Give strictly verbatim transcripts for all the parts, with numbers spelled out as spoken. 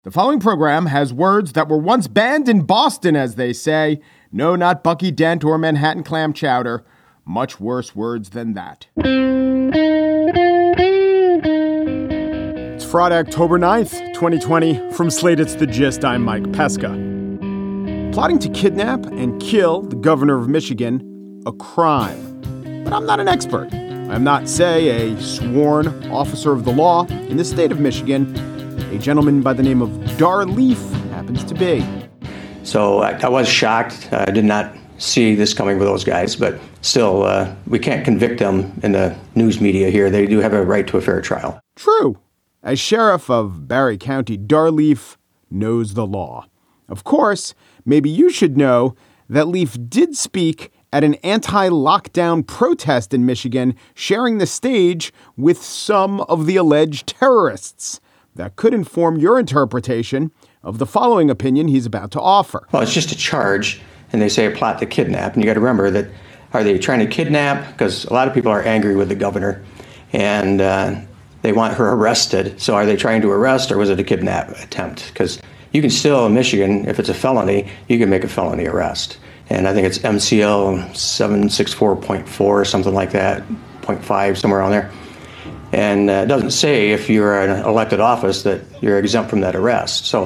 The following program has words that were once banned in Boston, as they say. No, not Bucky Dent or Manhattan clam chowder. Much worse words than that. It's Friday, October ninth, twenty twenty. From Slate, it's The Gist. I'm Mike Pesca. Plotting to kidnap and kill the governor of Michigan, a crime. But I'm not an expert. I'm not, say, a sworn officer of the law in the state of Michigan. A gentleman by the name of Dar Leaf happens to be. So I, I was shocked. I did not see this coming with those guys, but still, uh, we can't convict them in the news media here. They do have a right to a fair trial. True. As sheriff of Barry County, Dar Leaf knows the law. Of course, maybe you should know that Leaf did speak at an anti-lockdown protest in Michigan, sharing the stage with some of the alleged terrorists. That could inform your interpretation of the following opinion he's about to offer. Well, it's just a charge, and they say a plot to kidnap. And you got to remember that, are they trying to kidnap? Because a lot of people are angry with the governor, and uh, they want her arrested. So are they trying to arrest, or was it a kidnap attempt? Because you can still, in Michigan, if it's a felony, you can make a felony arrest. And I think it's M C L seven sixty-four point four or something like that, point five, somewhere around there. And uh, it doesn't say if you're an elected office that you're exempt from that arrest. So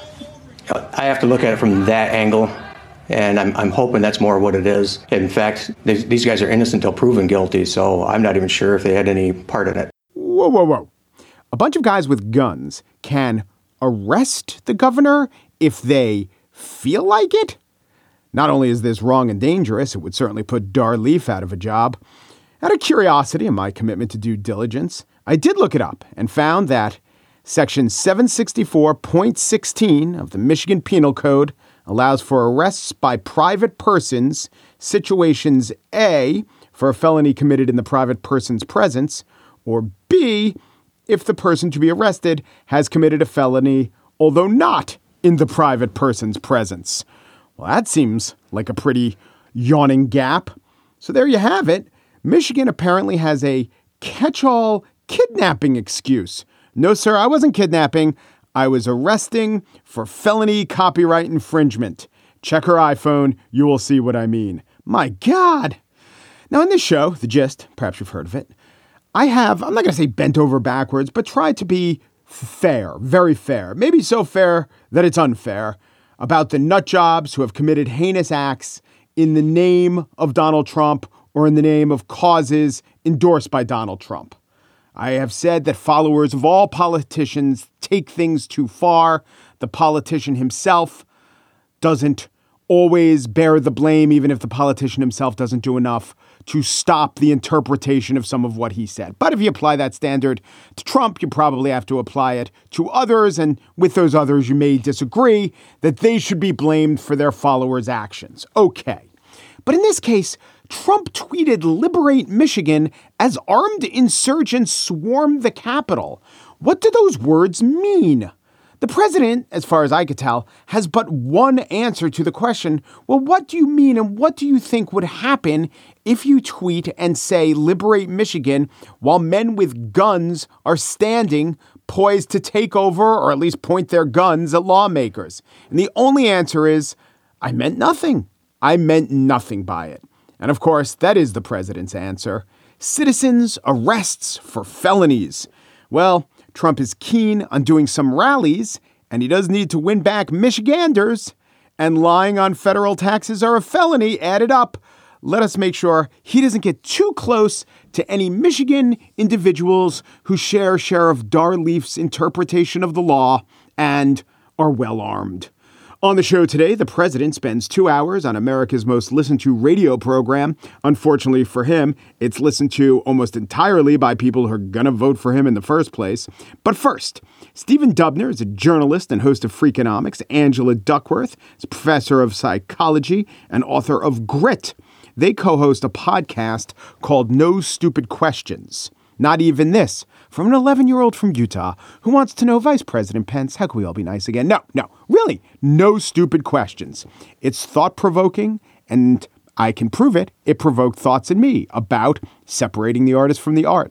you know, I have to look at it from that angle, and I'm, I'm hoping that's more what it is. In fact, they, these guys are innocent until proven guilty, so I'm not even sure if they had any part in it. Whoa, whoa, whoa. A bunch of guys with guns can arrest the governor if they feel like it? Not only is this wrong and dangerous, it would certainly put Dar Leaf out of a job. Out of curiosity and my commitment to due diligence, I did look it up and found that Section seven sixty-four point sixteen of the Michigan Penal Code allows for arrests by private persons, situations A, for a felony committed in the private person's presence, or B, if the person to be arrested has committed a felony, although not in the private person's presence. Well, that seems like a pretty yawning gap. So there you have it. Michigan apparently has a catch-all kidnapping excuse. No, sir, I wasn't kidnapping. I was arresting for felony copyright infringement. Check her iPhone. You will see what I mean. My God. Now, in this show, The Gist, perhaps you've heard of it, I have, I'm not going to say bent over backwards, but tried to be fair, very fair, maybe so fair that it's unfair, about the nut jobs who have committed heinous acts in the name of Donald Trump or in the name of causes endorsed by Donald Trump. I have said that followers of all politicians take things too far. The politician himself doesn't always bear the blame, even if the politician himself doesn't do enough to stop the interpretation of some of what he said. But if you apply that standard to Trump, you probably have to apply it to others. And with those others, you may disagree that they should be blamed for their followers' actions. Okay. But in this case, Trump tweeted "Liberate Michigan" as armed insurgents swarmed the Capitol. What do those words mean? The president, as far as I could tell, has but one answer to the question, well, what do you mean and what do you think would happen if you tweet and say "Liberate Michigan" while men with guns are standing poised to take over or at least point their guns at lawmakers? And the only answer is, I meant nothing. I meant nothing by it. And of course, that is the president's answer. Citizens arrests for felonies. Well, Trump is keen on doing some rallies, and he does need to win back Michiganders. And lying on federal taxes are a felony added up. Let us make sure he doesn't get too close to any Michigan individuals who share Sheriff Dar Leaf's interpretation of the law and are well armed. On the show today, the president spends two hours on America's most listened to radio program. Unfortunately for him, it's listened to almost entirely by people who are going to vote for him in the first place. But first, Stephen Dubner is a journalist and host of Freakonomics. Angela Duckworth is a professor of psychology and author of Grit. They co-host a podcast called No Stupid Questions. Not even this, from an eleven-year-old from Utah who wants to know Vice President Pence, how can we all be nice again? No, no, really, no stupid questions. It's thought-provoking, and I can prove it. It provoked thoughts in me about separating the artist from the art,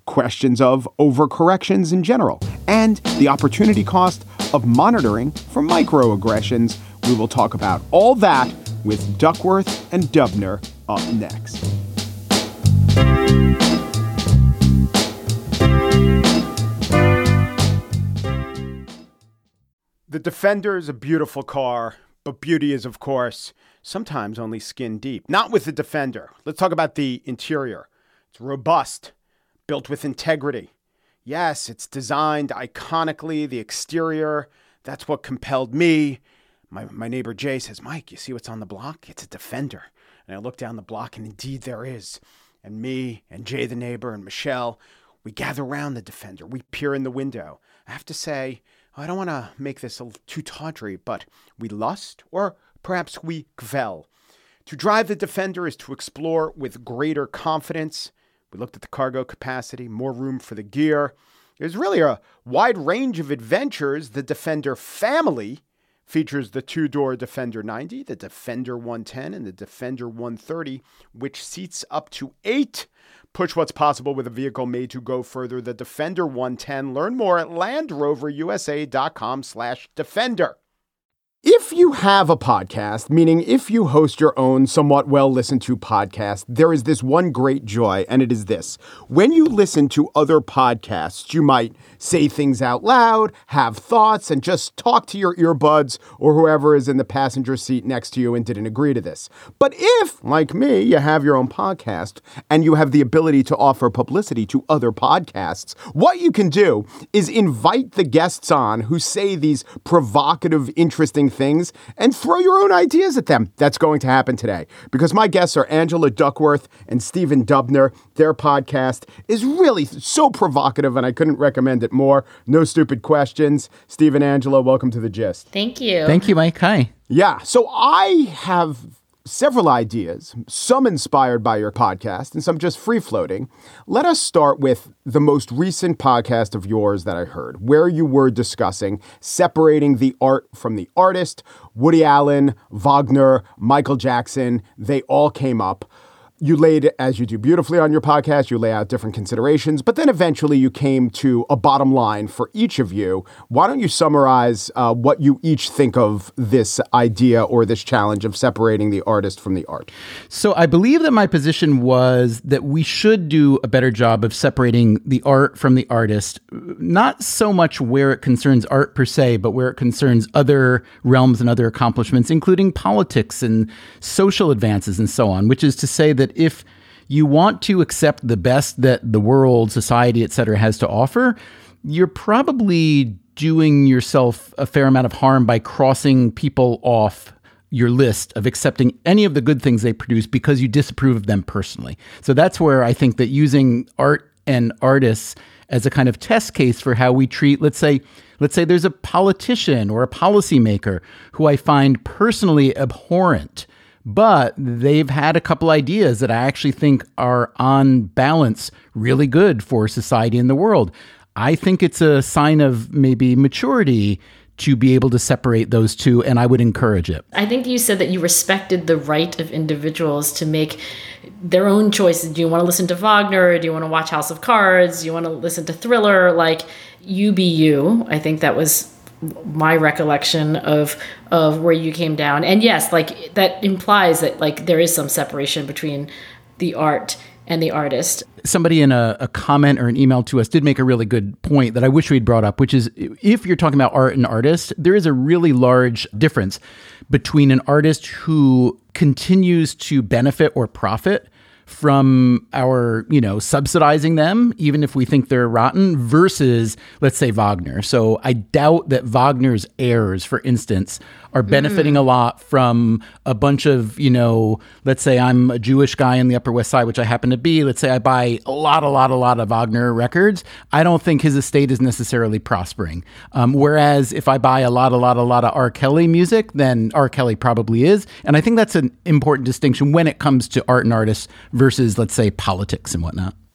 questions of overcorrections in general, and the opportunity cost of monitoring for microaggressions. We will talk about all that with Duckworth and Dubner up next. The Defender is a beautiful car, but beauty is, of course, sometimes only skin deep. Not with the Defender. Let's talk about the interior. It's robust, built with integrity. Yes, it's designed iconically. The exterior, that's what compelled me. My my neighbor Jay says, Mike, you see what's on the block? It's a Defender. And I look down the block, and indeed there is. And me and Jay the neighbor and Michelle, we gather around the Defender. We peer in the window. I have to say, I don't want to make this a too tawdry, but we lust, or perhaps we kvel. To drive the Defender is to explore with greater confidence. We looked at the cargo capacity, more room for the gear. There's really a wide range of adventures. The Defender family features the two-door Defender ninety, the Defender one ten, and the Defender one thirty, which seats up to eight. Push what's possible with a vehicle made to go further. The Defender one ten. Learn more at LandRoverUSA.com slash Defender. If you have a podcast, meaning if you host your own somewhat well-listened-to podcast, there is this one great joy, and it is this. When you listen to other podcasts, you might say things out loud, have thoughts, and just talk to your earbuds or whoever is in the passenger seat next to you and didn't agree to this. But if, like me, you have your own podcast and you have the ability to offer publicity to other podcasts, what you can do is invite the guests on who say these provocative, interesting things and throw your own ideas at them. That's going to happen today because my guests are Angela Duckworth and Stephen Dubner. Their podcast is really so provocative and I couldn't recommend it more. No stupid questions. Steve and Angela, welcome to The Gist. Thank you. Thank you, Mike. Hi. Yeah. So I have several ideas, some inspired by your podcast and some just free-floating. Let us start with the most recent podcast of yours that I heard, where you were discussing separating the art from the artist. Woody Allen, Wagner, Michael Jackson, they all came up. You laid, as you do beautifully on your podcast, you lay out different considerations, but then eventually you came to a bottom line for each of you. Why don't you summarize uh, what you each think of this idea or this challenge of separating the artist from the art? So I believe that my position was that we should do a better job of separating the art from the artist, not so much where it concerns art per se, but where it concerns other realms and other accomplishments, including politics and social advances and so on, which is to say that if you want to accept the best that the world, society, et cetera, has to offer, you're probably doing yourself a fair amount of harm by crossing people off your list of accepting any of the good things they produce because you disapprove of them personally. So that's where I think that using art and artists as a kind of test case for how we treat, let's say, let's say there's a politician or a policymaker who I find personally abhorrent, but they've had a couple ideas that I actually think are on balance really good for society and the world. I think it's a sign of maybe maturity to be able to separate those two, and I would encourage it. I think you said that you respected the right of individuals to make their own choices. Do you want to listen to Wagner? Do you want to watch House of Cards? Do you want to listen to Thriller? Like, you be you. I think that was my recollection of of where you came down. And yes, like that implies that like there is some separation between the art and the artist. Somebody in a, a comment or an email to us did make a really good point that I wish we'd brought up, which is if you're talking about art and artist, there is a really large difference between an artist who continues to benefit or profit from our, you know, subsidizing them, even if we think they're rotten, versus, let's say, Wagner. So I doubt that Wagner's heirs, for instance, are benefiting mm. a lot from a bunch of, you know, let's say I'm a Jewish guy in the Upper West Side, which I happen to be. Let's say I buy a lot, a lot, a lot of Wagner records. I don't think his estate is necessarily prospering. Um, whereas if I buy a lot, a lot, a lot of R. Kelly music, then R. Kelly probably is. And I think that's an important distinction when it comes to art and artists versus, let's say, politics and whatnot.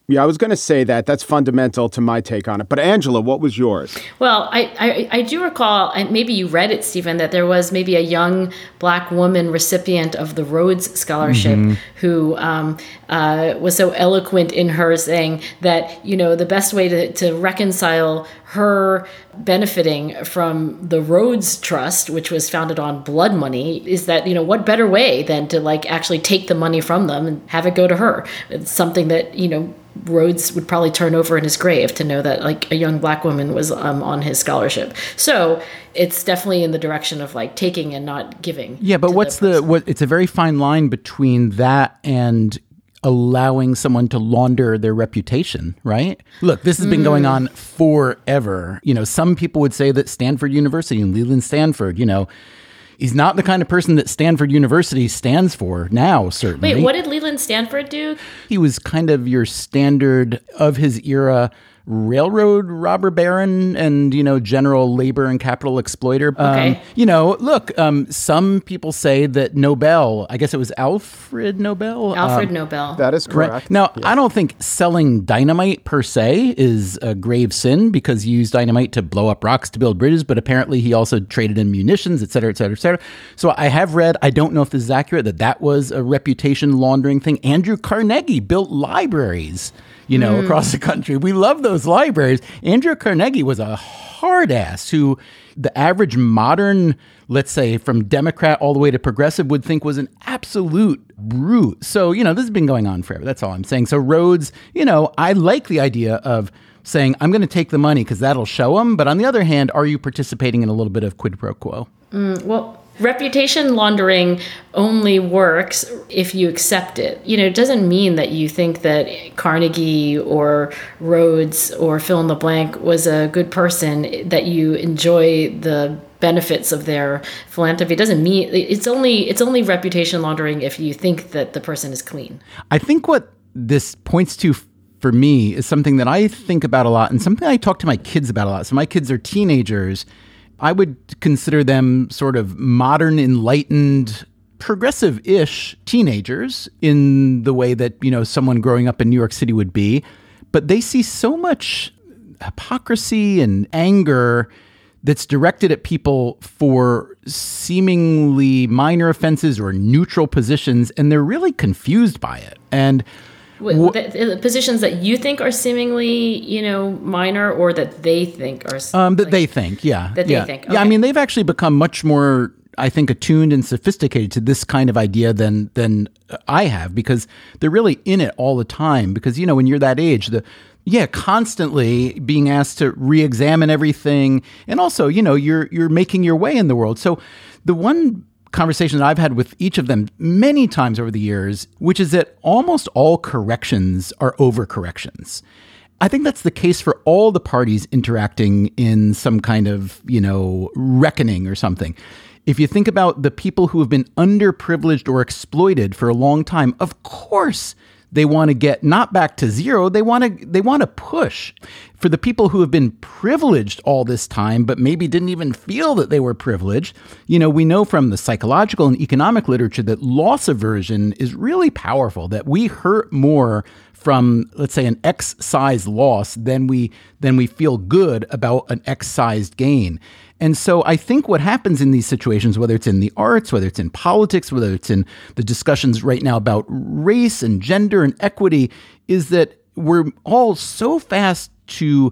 Yeah, I was going to say that. That's fundamental to my take on it. But Angela, what was yours? Well, I, I, I do recall, and maybe you read it, Stephen, that there was maybe a young Black woman recipient of the Rhodes Scholarship mm-hmm. who um, uh, was so eloquent in her saying that, you know, the best way to, to reconcile her benefiting from the Rhodes Trust, which was founded on blood money, is that, you know, what better way than to like actually take the money from them and have it go to her? It's something that, you know, Rhodes would probably turn over in his grave to know that like a young Black woman was um, on his scholarship. So it's definitely in the direction of like taking and not giving. Yeah, but what's the, the what? It's a very fine line between that and allowing someone to launder their reputation, right? Look, this has been mm. going on forever. You know, some people would say that Stanford University and Leland Stanford, you know, he's not the kind of person that Stanford University stands for now, certainly. Wait, what did Leland Stanford do? He was kind of your standard of his era railroad robber baron and, you know, general labor and capital exploiter. Okay. Um, you know, look, um, some people say that Nobel, I guess it was Alfred Nobel. Alfred um, Nobel. That is correct. Right. Now, yeah. I don't think selling dynamite per se is a grave sin because he used dynamite to blow up rocks to build bridges, but apparently he also traded in munitions, et cetera, et cetera, et cetera. So I have read, I don't know if this is accurate, that that was a reputation laundering thing. Andrew Carnegie built libraries, you know, mm. across the country. We love those libraries. Andrew Carnegie was a hard ass who the average modern, let's say from Democrat all the way to progressive would think was an absolute brute. So, you know, this has been going on forever. That's all I'm saying. So Rhodes, you know, I like the idea of saying, I'm going to take the money because that'll show them. But on the other hand, are you participating in a little bit of quid pro quo? Mm, well, reputation laundering only works if you accept it. You know, it doesn't mean that you think that Carnegie or Rhodes or fill in the blank was a good person, that you enjoy the benefits of their philanthropy. It doesn't mean it's only it's only reputation laundering if you think that the person is clean. I think what this points to for me is something that I think about a lot and something I talk to my kids about a lot. So my kids are teenagers. I would consider them sort of modern, enlightened, progressive-ish teenagers in the way that, you know, someone growing up in New York City would be. But they see so much hypocrisy and anger that's directed at people for seemingly minor offenses or neutral positions, and they're really confused by it. And The, the positions that you think are seemingly, you know, minor, or that they think are um, that like, they think, yeah, that yeah. they think. Okay. Yeah, I mean, they've actually become much more, I think, attuned and sophisticated to this kind of idea than than I have, because they're really in it all the time. Because, you know, when you're that age, the yeah, constantly being asked to re-examine everything, and also, you know, you're you're making your way in the world. So the one conversation that I've had with each of them many times over the years, which is that almost all corrections are overcorrections. I think that's the case for all the parties interacting in some kind of, you know, reckoning or something. If you think about the people who have been underprivileged or exploited for a long time, of course they want to get not back to zero. They want to they want to push. For the people who have been privileged all this time, but maybe didn't even feel that they were privileged, you know, we know from the psychological and economic literature that loss aversion is really powerful, that we hurt more from, let's say, an X-sized loss than we than we feel good about an X-sized gain. And so I think what happens in these situations, whether it's in the arts, whether it's in politics, whether it's in the discussions right now about race and gender and equity, is that we're all so fast to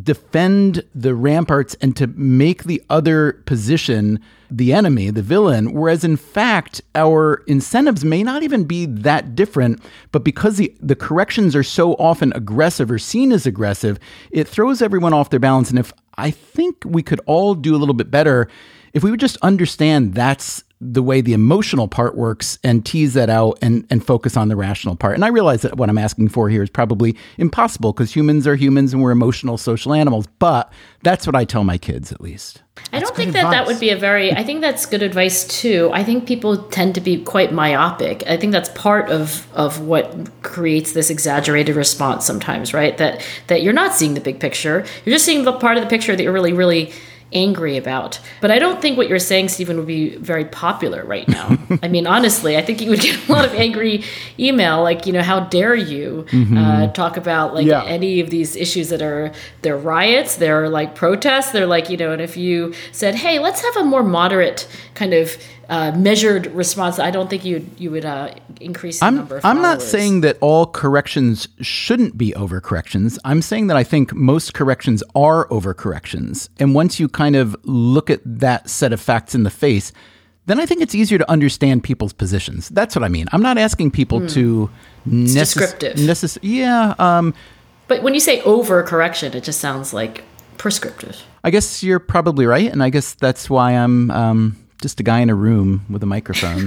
defend the ramparts and to make the other position the enemy, the villain, whereas in fact, our incentives may not even be that different, but because the, the corrections are so often aggressive or seen as aggressive, it throws everyone off their balance. And if I think we could all do a little bit better if we would just understand that's the way the emotional part works and tease that out and, and focus on the rational part. And I realize that what I'm asking for here is probably impossible because humans are humans and we're emotional social animals, but that's what I tell my kids at least. I don't think that that would be a very, I think that's good advice too. I think people tend to be quite myopic. I think that's part of, of what creates this exaggerated response sometimes, right? That, that you're not seeing the big picture. You're just seeing the part of the picture that you're really, really angry about. But I don't think what you're saying, Stephen, would be very popular right now. I mean, honestly, I think you would get a lot of angry email, like, you know, how dare you mm-hmm. uh, talk about like yeah. any of these issues that are, they're riots, they're like protests, they're like, you know, and if you said, hey, let's have a more moderate kind of uh, measured response, I don't think you you would uh, increase the I'm, number of I'm followers. not saying that all corrections shouldn't be overcorrections. I'm saying that I think most corrections are overcorrections. And once you kind of look at that set of facts in the face, then I think it's easier to understand people's positions. That's what I mean. I'm not asking people mm. to... Necess- descriptive. Necess- yeah. Um, but when you say overcorrection, it just sounds like prescriptive. I guess you're probably right. And I guess that's why I'm um, just a guy in a room with a microphone.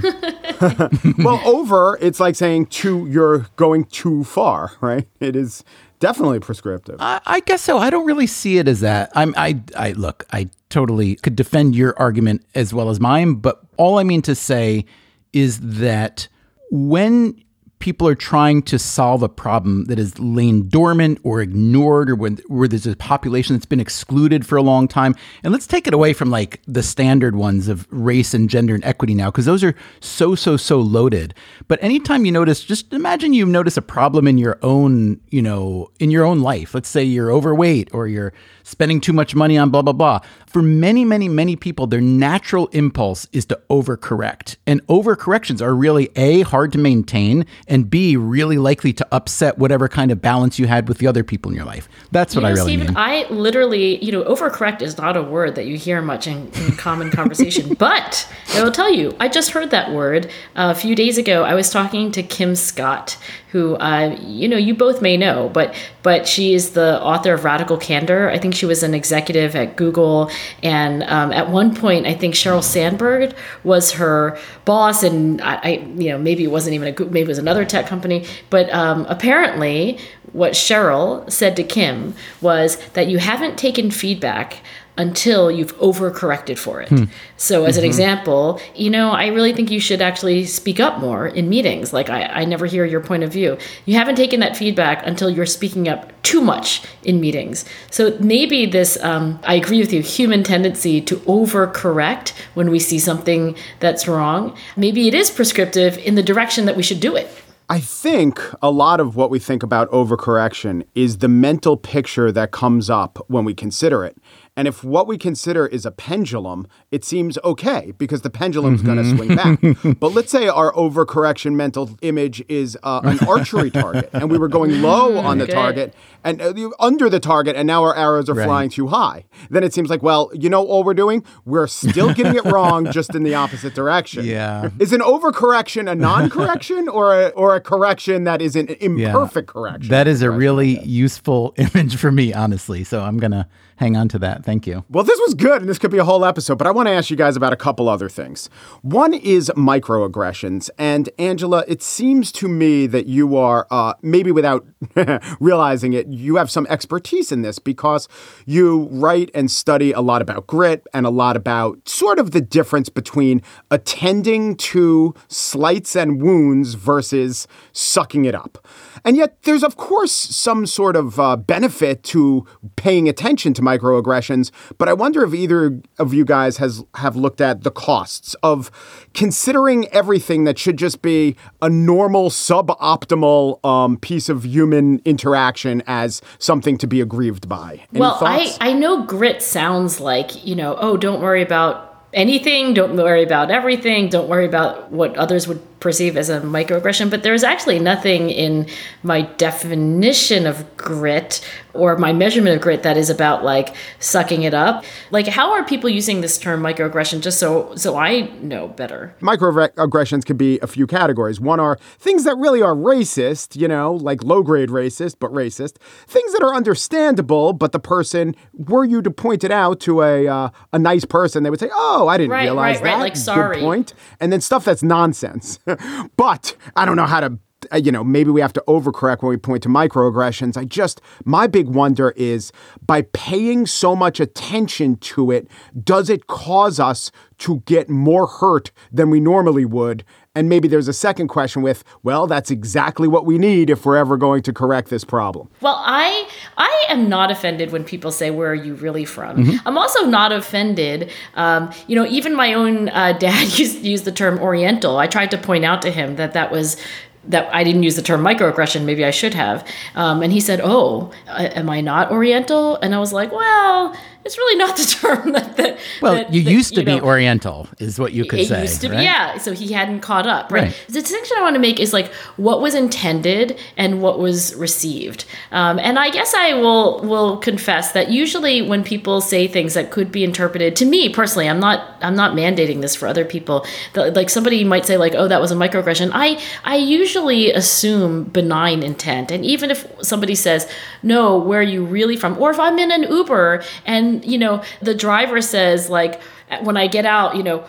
Well, over, it's like saying too, you're going too far, right? It is definitely prescriptive. I, I guess so. I don't really see it as that. I'm, I, I look, I totally could defend your argument as well as mine, but all I mean to say is that when people are trying to solve a problem that is lain dormant or ignored, or when, where there's a population that's been excluded for a long time. And let's take it away from like the standard ones of race and gender and equity now, because those are so, so, so loaded. But anytime you notice, just imagine you notice a problem in your own, you know, in your own life. Let's say you're overweight or you're spending too much money on blah, blah, blah. For many, many, many people, their natural impulse is to overcorrect. And overcorrections are really A, hard to maintain, and B, really likely to upset whatever kind of balance you had with the other people in your life. That's what you know, I really Stephen, mean. I literally, you know, overcorrect is not a word that you hear much in, in common conversation. But I will tell you, I just heard that word uh, a few days ago. I was talking to Kim Scott, who, uh, you know, you both may know, but but she is the author of Radical Candor. I think she was an executive at Google. And um, at one point, I think Sheryl Sandberg was her boss. And I, I you know, maybe it wasn't even a Google, maybe it was another tech company. But um, apparently what Sheryl said to Kim was that you haven't taken feedback until you've overcorrected for it. Hmm. So as mm-hmm. an example, you know, I really think you should actually speak up more in meetings. Like I, I never hear your point of view. You haven't taken that feedback until you're speaking up too much in meetings. So maybe this, um, I agree with you, human tendency to overcorrect when we see something that's wrong. Maybe it is prescriptive in the direction that we should do it. I think a lot of what we think about overcorrection is the mental picture that comes up when we consider it. And if what we consider is a pendulum, it seems okay because the pendulum's mm-hmm. going to swing back. But let's say our overcorrection mental image is uh, an archery target and we were going low on the Good. target and uh, under the target and now our arrows are right. flying too high. Then it seems like, well, you know all we're doing? We're still getting it wrong just in the opposite direction. Yeah. Is an overcorrection a non-correction or a, or a correction that is an imperfect yeah. correction? That is a really useful image for me, honestly. So I'm going to hang on to that. Thank you. Well, this was good, and this could be a whole episode, but I want to ask you guys about a couple other things. One is microaggressions. And Angela, it seems to me that you are, uh, maybe without realizing it, you have some expertise in this because you write and study a lot about grit and a lot about sort of the difference between attending to slights and wounds versus sucking it up. And yet there's, of course, some sort of uh, benefit to paying attention to microaggressions, but I wonder if either of you guys has have looked at the costs of considering everything that should just be a normal, suboptimal um, piece of human interaction as something to be aggrieved by. Any well, thoughts? I, I know grit sounds like, you know, oh, don't worry about anything, don't worry about everything, don't worry about what others would perceive as a microaggression, but there's actually nothing in my definition of grit or my measurement of grit that is about like sucking it up. Like, how are people using this term microaggression just so so I know better? Microaggressions can be a few categories. One are things that really are racist, you know, like low-grade racist, but racist. Things that are understandable, but the person, were you to point it out to a uh, a nice person, they would say, oh, I didn't right, realize right, that. Right, like, sorry. Good point. And then stuff that's nonsense. But I don't know how to, you know, maybe we have to overcorrect when we point to microaggressions. I just, my big wonder is by paying so much attention to it, does it cause us to get more hurt than we normally would And maybe there's a second question with, well, that's exactly what we need if we're ever going to correct this problem. Well, I I am not offended when people say, where are you really from? Mm-hmm. I'm also not offended. Um, you know, even my own uh, dad used, used the term Oriental. I tried to point out to him that that was that I didn't use the term microaggression. Maybe I should have. Um, and he said, oh, am I not Oriental? And I was like, well, it's really not the term that... that well, that, you that, used to you be know, Oriental, is what you could it say, used to right? be, yeah, so he hadn't caught up, right? Right. The distinction I want to make is like what was intended and what was received. Um, and I guess I will will confess that usually when people say things that could be interpreted, to me personally, I'm not I'm not mandating this for other people, the, like somebody might say like, oh, that was a microaggression. I, I usually assume benign intent. And even if somebody says, no, where are you really from? Or if I'm in an Uber and, you know, the driver says like, when I get out, you know,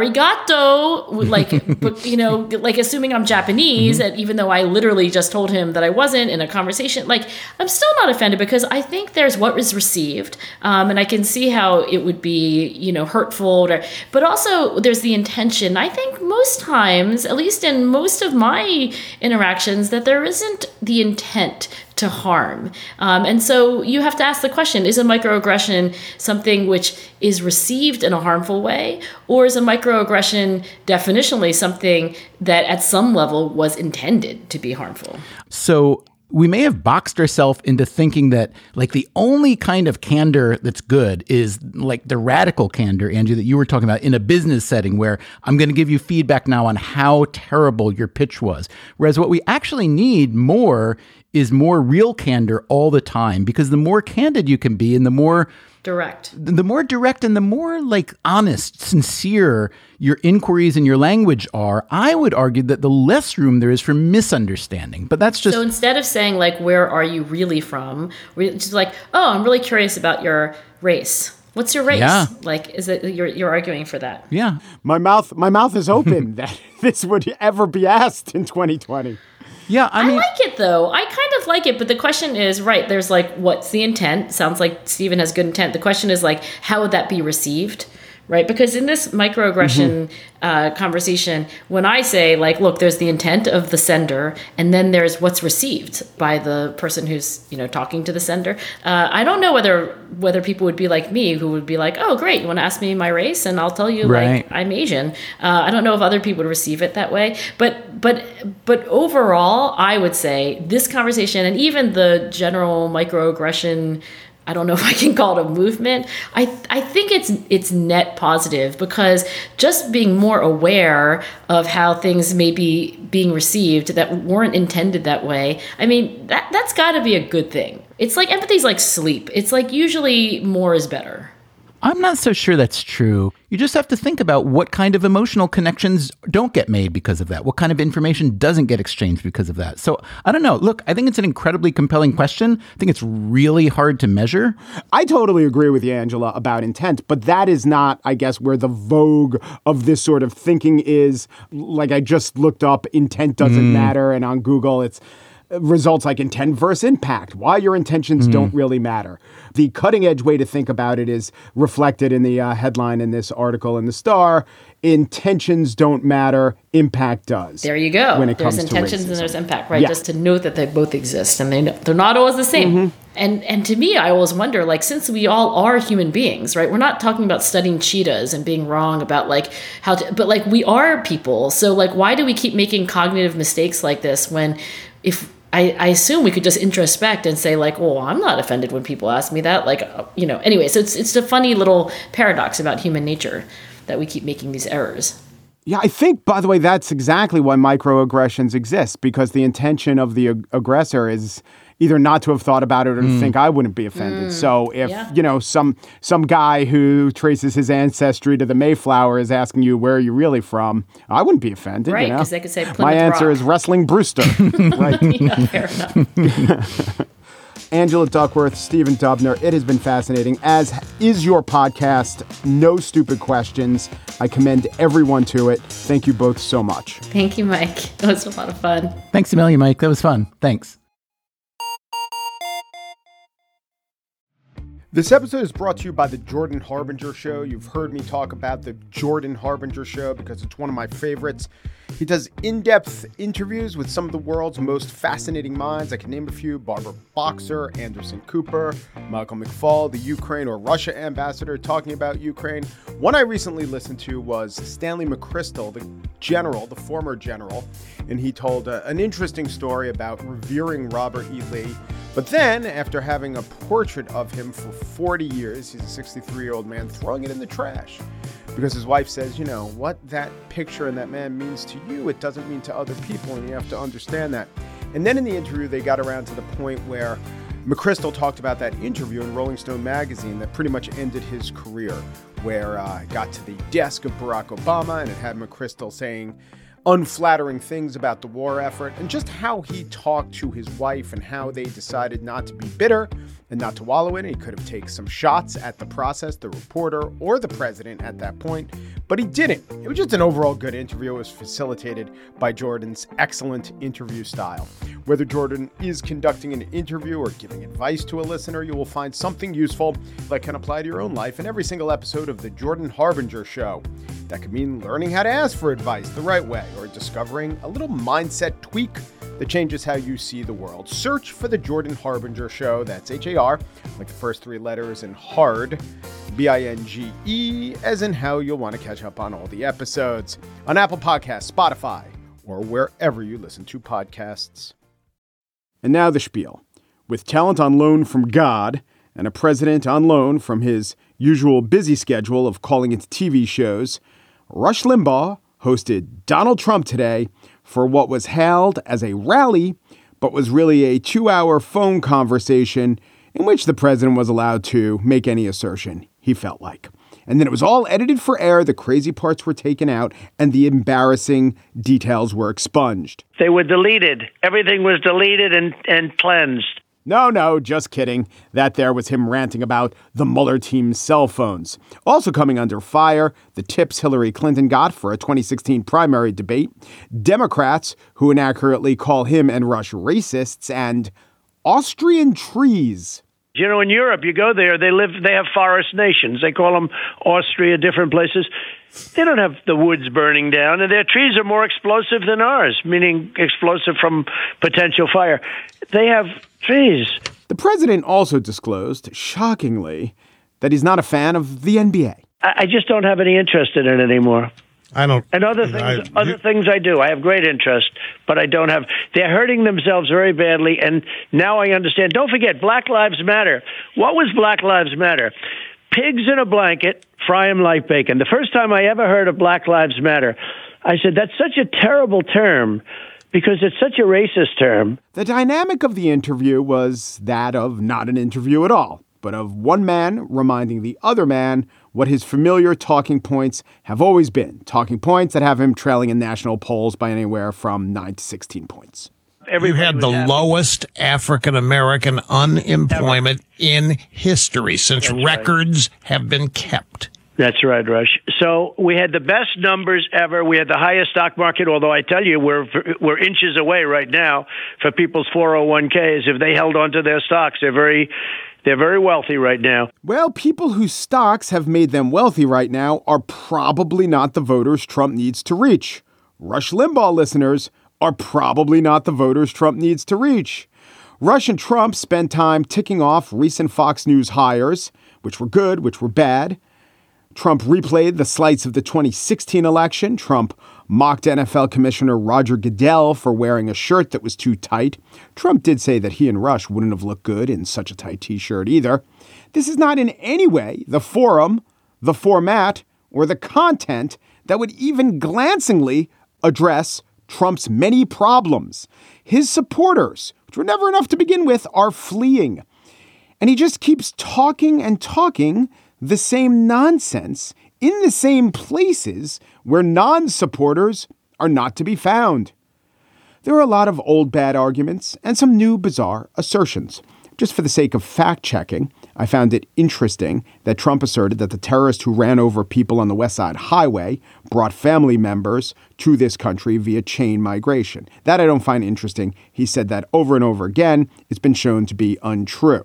arigato, like, you know, like assuming I'm Japanese, mm-hmm. and even though I literally just told him that I wasn't in a conversation, like I'm still not offended because I think there's what was received. Um, and I can see how it would be, you know, hurtful, or, but also there's the intention. I think most times, at least in most of my interactions, that there isn't the intent to harm. Um, and so you have to ask the question, is a microaggression something which is received in a harmful way? Or is a microaggression definitionally something that at some level was intended to be harmful? So we may have boxed ourselves into thinking that like the only kind of candor that's good is like the radical candor, Andrew, that you were talking about in a business setting where I'm going to give you feedback now on how terrible your pitch was. Whereas what we actually need more is more real candor all the time, because the more candid you can be and the more direct, the more direct and the more like honest, sincere your inquiries and your language are, I would argue that the less room there is for misunderstanding. But that's just... So instead of saying like, where are you really from? We're just like, oh, I'm really curious about your race. What's your race? Yeah. Like, is it you're you're arguing for that? Yeah. My mouth, my mouth is open that this would ever be asked in twenty twenty. Yeah, I mean, I like it though. I kind of like it, but the question is, right, there's like, what's the intent? Sounds like Stephen has good intent. The question is like, how would that be received? Right? Because in this microaggression mm-hmm. uh, conversation, when I say like, look, there's the intent of the sender, and then there's what's received by the person who's, you know, talking to the sender. Uh, I don't know whether whether people would be like me, who would be like, oh, great, you want to ask me my race, and I'll tell you right. like I'm Asian. Uh, I don't know if other people would receive it that way, but but but overall, I would say this conversation and even the general microaggression, I don't know if I can call it a movement. I I think it's it's net positive, because just being more aware of how things may be being received that weren't intended that way, I mean, that, that's got to be a good thing. It's like empathy's like sleep. It's like usually more is better. I'm not so sure that's true. You just have to think about what kind of emotional connections don't get made because of that. What kind of information doesn't get exchanged because of that. So I don't know. Look, I think it's an incredibly compelling question. I think it's really hard to measure. I totally agree with you, Angela, about intent, but that is not, I guess, where the vogue of this sort of thinking is. Like I just looked up intent doesn't mm. matter, and on Google it's results like intent versus impact, why your intentions mm. don't really matter. The cutting edge way to think about it is reflected in the uh, headline in this article in the Star. Intentions don't matter, impact does. There you go. When it there's comes intentions to and there's impact, right? Yeah. Just to note that they both exist, and they they're not always the same. Mm-hmm. And and to me, I always wonder, like, since we all are human beings, right? We're not talking about studying cheetahs and being wrong about like how to, but like we are people. So like, why do we keep making cognitive mistakes like this when, if I, I assume we could just introspect and say like, oh, I'm not offended when people ask me that. Like, you know, anyway, so it's it's a funny little paradox about human nature that we keep making these errors. Yeah, I think, by the way, that's exactly why microaggressions exist, because the intention of the ag- aggressor is either not to have thought about it or to mm. think I wouldn't be offended. Mm. So if, yeah. you know, some some guy who traces his ancestry to the Mayflower is asking you, where are you really from? I wouldn't be offended. Right, because you know? They could say Plymouth My answer Rock. is Wrestling Brewster. Right. Yeah, fair enough. Angela Duckworth, Stephen Dubner, it has been fascinating, as is your podcast, No Stupid Questions. I commend everyone to it. Thank you both so much. Thank you, Mike. It was a lot of fun. Thanks a million, Mike. That was fun. Thanks. This episode is brought to you by the Jordan Harbinger Show. You've heard me talk about the Jordan Harbinger Show because it's one of my favorites. He does in-depth interviews with some of the world's most fascinating minds. I can name a few: Barbara Boxer, Anderson Cooper, Michael McFaul, the Ukraine or Russia ambassador talking about Ukraine. One I recently listened to was Stanley McChrystal, the general, the former general, and he told uh, an interesting story about revering Robert E. Lee. But then, after having a portrait of him for forty years, he's a sixty-three-year-old man, throwing it in the trash. Because his wife says, you know, what that picture and that man means to you, it doesn't mean to other people, and you have to understand that. And then in the interview, they got around to the point where McChrystal talked about that interview in Rolling Stone magazine that pretty much ended his career, where uh, it got to the desk of Barack Obama, and it had McChrystal saying unflattering things about the war effort, and just how he talked to his wife and how they decided not to be bitter and not to wallow in it. He could have taken some shots at the process, the reporter, or the president at that point, but he didn't. It was just an overall good interview. It was facilitated by Jordan's excellent interview style. Whether Jordan is conducting an interview or giving advice to a listener, you will find something useful that can apply to your own life in every single episode of The Jordan Harbinger Show. That could mean learning how to ask for advice the right way, or discovering a little mindset tweak that changes how you see the world. Search for The Jordan Harbinger Show. That's H A R, like the first three letters, and hard, B I N G E, as in how you'll want to catch up on all the episodes on Apple Podcasts, Spotify, or wherever you listen to podcasts. And now the spiel. With talent on loan from God and a president on loan from his usual busy schedule of calling into T V shows, Rush Limbaugh hosted Donald Trump today for what was hailed as a rally, but was really a two-hour phone conversation in which the president was allowed to make any assertion he felt like. And then it was all edited for air, the crazy parts were taken out, and the embarrassing details were expunged. They were deleted. Everything was deleted and, and cleansed. No, no, just kidding. That there was him ranting about the Mueller team's cell phones. Also coming under fire, the tips Hillary Clinton got for a twenty sixteen primary debate, Democrats who inaccurately call him and Rush racists, and Austrian trees. You know, in Europe, you go there, they live, they have forest nations. They call them Austria, different places. They don't have the woods burning down, and their trees are more explosive than ours, meaning explosive from potential fire. They have trees. The president also disclosed, shockingly, that he's not a fan of the N B A. I just don't have any interest in it anymore. I don't. And other things, I, other you, things I do. I have great interest, but I don't have. They're hurting themselves very badly, and now I understand. Don't forget, Black Lives Matter. What was Black Lives Matter? Pigs in a blanket, fry them like bacon. The first time I ever heard of Black Lives Matter, I said, that's such a terrible term because it's such a racist term. The dynamic of the interview was that of not an interview at all, but of one man reminding the other man what his familiar talking points have always been, talking points that have him trailing in national polls by anywhere from nine to sixteen points. You had the happy. lowest African-American unemployment in history since That's records right. have been kept. That's right, Rush. So we had the best numbers ever. We had the highest stock market, although I tell you, we're we're inches away right now for people's four oh one k's. If they held onto their stocks, they're very, they're very wealthy right now. Well, people whose stocks have made them wealthy right now are probably not the voters Trump needs to reach. Rush Limbaugh listeners are probably not the voters Trump needs to reach. Rush and Trump spent time ticking off recent Fox News hires, which were good, which were bad. Trump replayed the slights of the twenty sixteen election. Trump mocked N F L Commissioner Roger Goodell for wearing a shirt that was too tight. Trump did say that he and Rush wouldn't have looked good in such a tight t-shirt either. This is not in any way the forum, the format, or the content that would even glancingly address Trump's many problems. His supporters, which were never enough to begin with, are fleeing. And he just keeps talking and talking the same nonsense in the same places where non-supporters are not to be found. There are a lot of old bad arguments and some new bizarre assertions. Just for the sake of fact-checking, I found it interesting that Trump asserted that the terrorist who ran over people on the West Side Highway brought family members to this country via chain migration. That I don't find interesting. He said that over and over again. It's been shown to be untrue.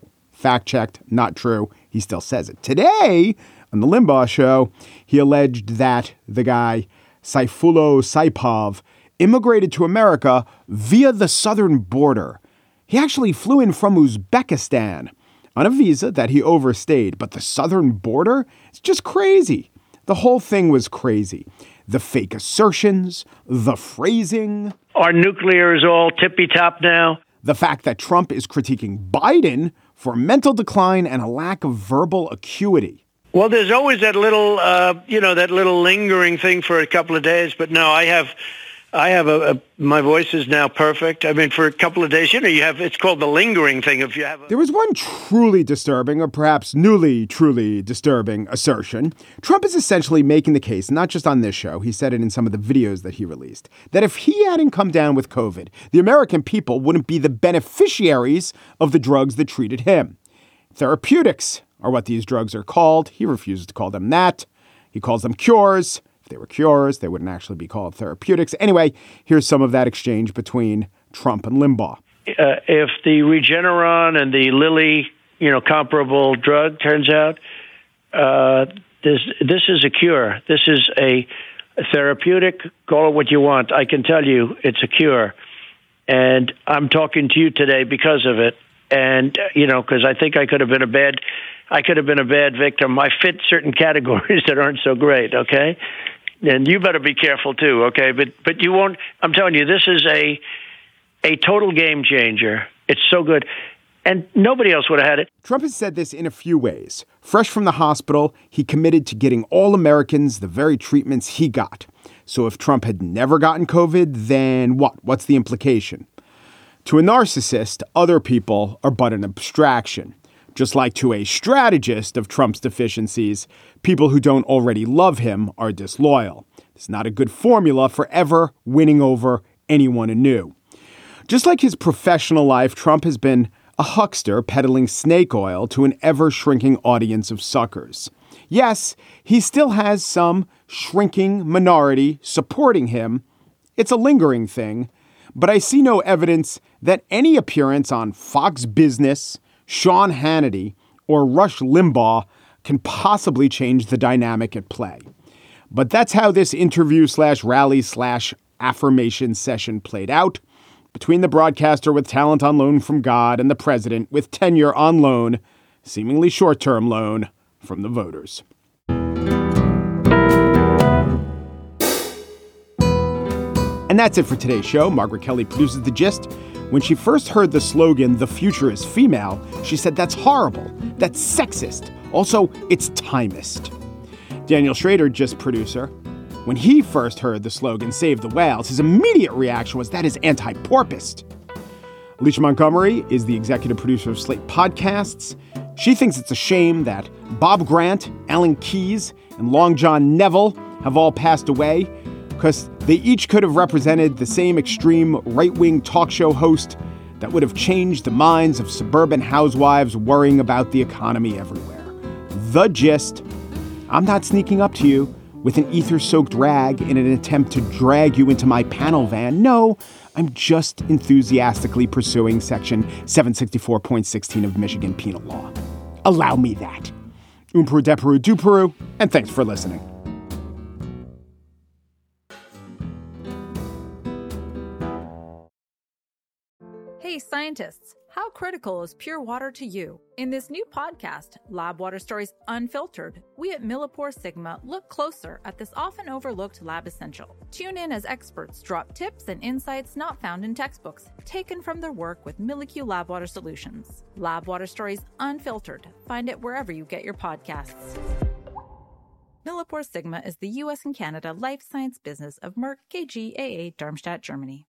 fact-checked, not true. He still says it. Today, on the Limbaugh show, he alleged that the guy, Sayfullo Saipov, immigrated to America via the southern border. He actually flew in from Uzbekistan on a visa that he overstayed, but the southern border? It's just crazy. The whole thing was crazy. The fake assertions, the phrasing. Our nuclear is all tippy-top now. The fact that Trump is critiquing Biden for mental decline and a lack of verbal acuity. Well, there's always that little, uh, you know, that little lingering thing for a couple of days. But no, I have, I have a, a, my voice is now perfect. I mean, for a couple of days, you know, you have, it's called the lingering thing. If you have a- There was one truly disturbing, or perhaps newly truly disturbing assertion. Trump is essentially making the case, not just on this show, he said it in some of the videos that he released, that if he hadn't come down with COVID, the American people wouldn't be the beneficiaries of the drugs that treated him. Therapeutics are what these drugs are called. He refuses to call them that. He calls them cures. If they were cures, they wouldn't actually be called therapeutics. Anyway, here's some of that exchange between Trump and Limbaugh. Uh, if the Regeneron and the Lilly, you know, comparable drug turns out, uh, this this is a cure. This is a, a therapeutic. Call it what you want. I can tell you, it's a cure, and I'm talking to you today because of it. And uh, you know, because I think I could have been a bad, I could have been a bad victim. I fit certain categories that aren't so great. Okay. And you better be careful too, okay? But but you won't. I'm telling you, this is a a total game changer. It's so good, and nobody else would have had it. Trump has said this in a few ways. Fresh from the hospital, he committed to getting all Americans the very treatments he got. So if Trump had never gotten COVID, then what? What's the implication? To a narcissist, other people are but an abstraction. Just like to a strategist of Trump's deficiencies, people who don't already love him are disloyal. It's not a good formula for ever winning over anyone anew. Just like his professional life, Trump has been a huckster peddling snake oil to an ever-shrinking audience of suckers. Yes, he still has some shrinking minority supporting him. It's a lingering thing, but I see no evidence that any appearance on Fox Business, Sean Hannity, or Rush Limbaugh can possibly change the dynamic at play. But that's how this interview slash rally slash affirmation session played out between the broadcaster with talent on loan from God and the president with tenure on loan, seemingly short-term loan, from the voters. And that's it for today's show. Margaret Kelly produces The Gist. When she first heard the slogan, "The future is female," she said, "That's horrible. That's sexist. Also, it's timist." Daniel Schrader, Gist producer, when he first heard the slogan, "Save the whales," his immediate reaction was, "That is anti-porpoist." Alicia Montgomery is the executive producer of Slate Podcasts. She thinks it's a shame that Bob Grant, Alan Keyes, and Long John Neville have all passed away, because they each could have represented the same extreme right-wing talk show host that would have changed the minds of suburban housewives worrying about the economy everywhere. The Gist. I'm not sneaking up to you with an ether-soaked rag in an attempt to drag you into my panel van. No, I'm just enthusiastically pursuing Section seven sixty-four point one six of Michigan penal law. Allow me that. Umperu, Deperu, Duperu, and thanks for listening. Hey, scientists, how critical is pure water to you? In this new podcast, Lab Water Stories Unfiltered, we at Millipore Sigma look closer at this often overlooked lab essential. Tune in as experts drop tips and insights not found in textbooks, taken from their work with MilliQ Lab Water Solutions. Lab Water Stories Unfiltered. Find it wherever you get your podcasts. Millipore Sigma is the U S and Canada life science business of Merck K G A A Darmstadt, Germany.